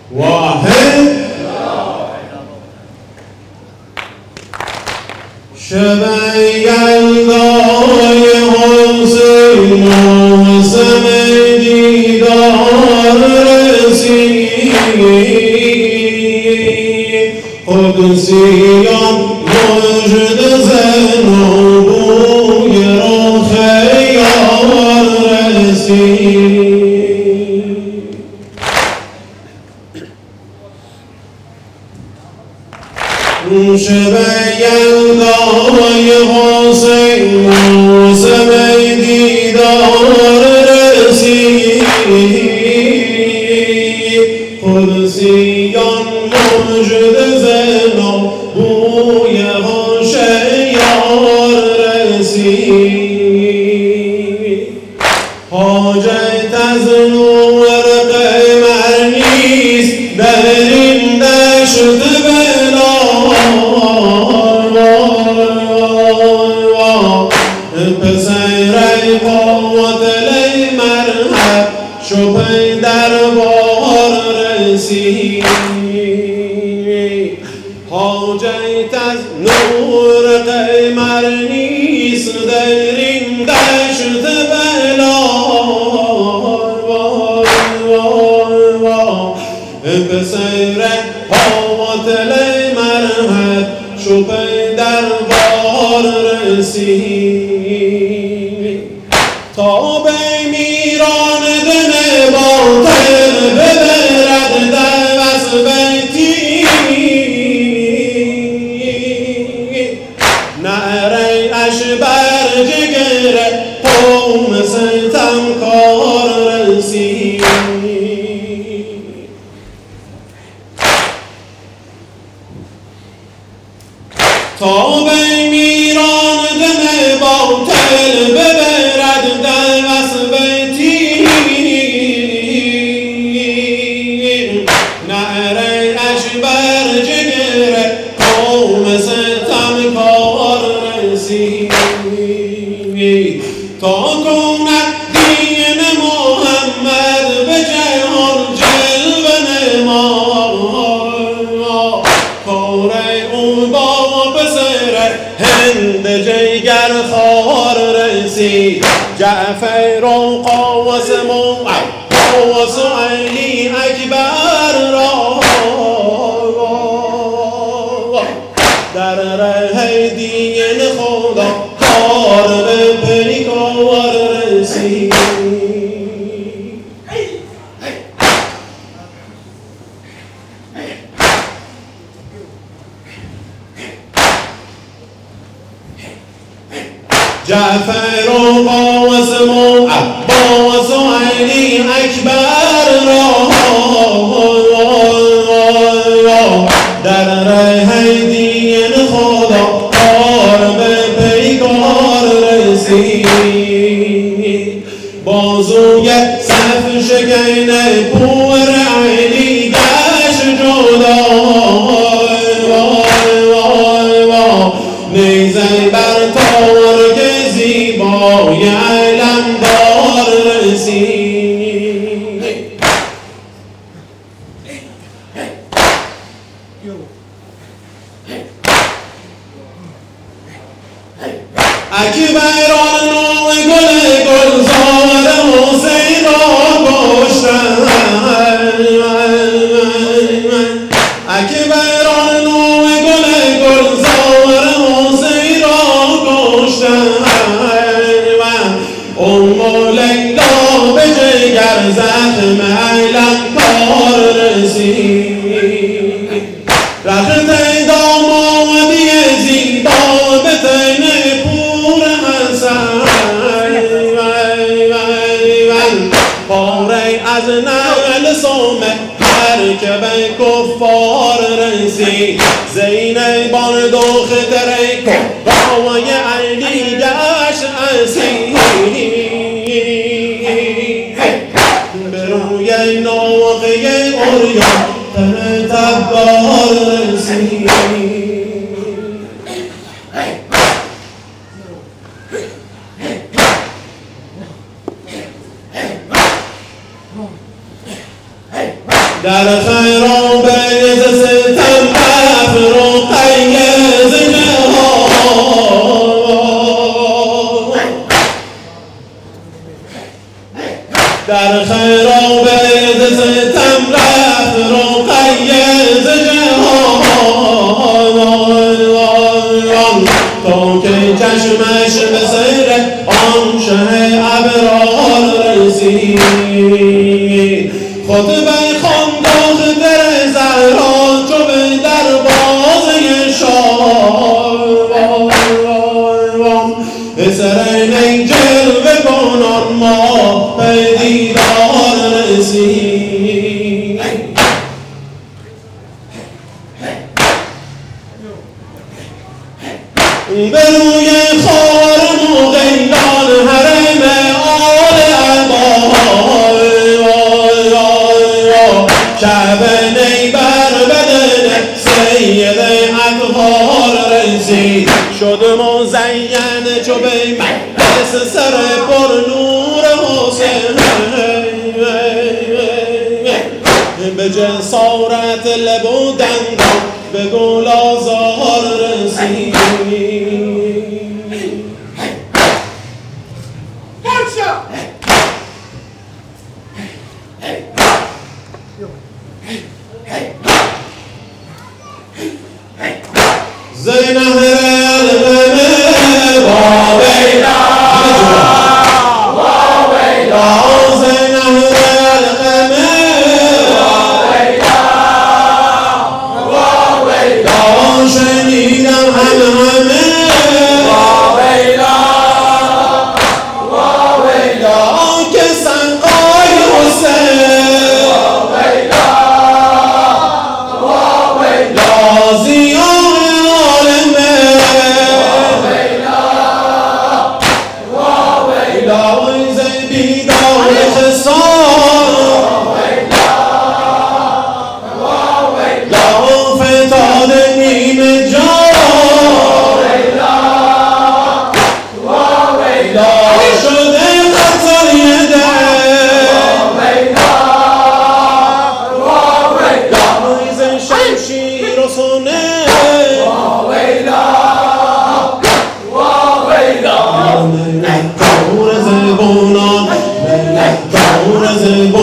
واحد شب یلدای حسین موسم دیدار رسید قدسیان مجد زن و بوی رخ یار رسید شب یلدای حسین موسم دیدار رسید قدسیان مجد زن و بوی هوش یار رسید حاجت از نور قمر نیست در این دشت شبه در بار رسید حاجت از نور قمر نیست در این دشت بلای به سیر قاتل مرحب شبه در بار رسید تا به میران دن باطل ببرد دست بیتی نعره اش بر جگر قوم ستمکار رسید تا به میران دن باطل ببرد دست بیتی نعره اش بر جگر قوم ستمکار رسید تا کند دین محمد به جهان جلوه نما کار او با پسر هند جگر خار رسید جعفر و قاسم و عباس و علی اکبر را در ره دین خدا کار به پیکار رسید جعفر و قاسم و عباس و علی اکبر را در ره دین خدا کار به پیکار رسید بازوی صف شکن پور علی گشت جدا نیزه بر تارک زیبای علمدار رسید اکبران نام گل گلزار حسین را کشتند اکبران نام گل گلزار حسین را کشتند ام لیلا به جگر زخم علمدار رسید رخت دامادی زیبا به تن پور حسن پاره از نعل سومه مرکب کفار رسید زینبان دختر کبرای علی گشت اسیر به روی ناقه عریان تن تبار رسید در خیران بیز ستم رفت رقیه ز جهان در خیران بیز ستم رفت رقیه ز جهان تا که چشمش به سیر آن شه ابرار رسید خطبه خواند در زهرا چو به دروازه شاه پسرین جلوه کنان ما به دیدار رسید به روی خارم و غیلان حرم آل عبا شعب نیبر بدن سید اطهار رسید شد مزین چو به مجلس سر پر نور حسین به جسارت لب و دندان به گل آزار رسید زینهر الغمه واویلا واویلا زینهر الغمه واویلا واویلا شنیدم همه واویلا واویلا که سنقای حسین واویلا واویلا زبونان